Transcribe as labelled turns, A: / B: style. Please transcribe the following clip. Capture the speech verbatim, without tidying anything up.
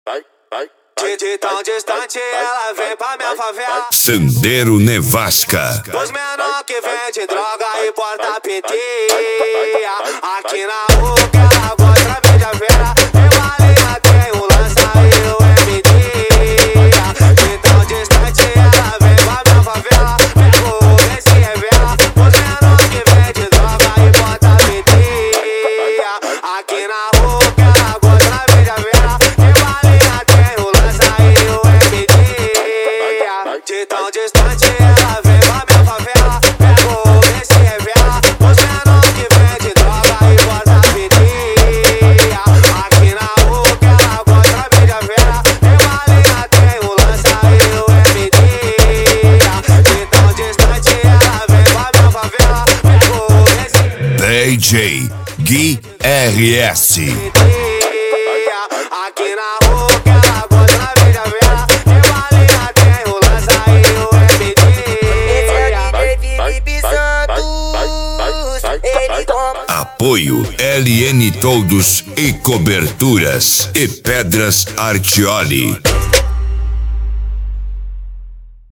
A: vai, vai. De, de tão distante ela vem pra minha favela.
B: Sandero Nevasca.
A: Os menor que vende droga e porta pitinha. Aqui na rua que ela gosta vende a vera. Eu alinha tem o lança e o M D. De tão distante ela vem pra minha favela. Pega o rolo e se revela. Os menor que vende droga e porta pitinha. Aqui na rua que ela gosta vende a vera. Eu alinha tem o lança e o M D. De tão distante ela vem pra minha favela. Pega o rolo e se revela. Os menor que vende droga e porta pitinha. Aqui na rua que ela gosta vende a vera. Eu alinha tem o lança e o M D. De tão distante ela vem pra minha favela. Pega o rolo e se
B: D J Gui R S.
A: aqui na rua que ela gosta vende a vera. Eu alinha tem o lança e o M D.
C: Esse é o D J Felipe Santos. Ele toma.
B: Apoio L N Todos e Coberturas e Pedras Artioli.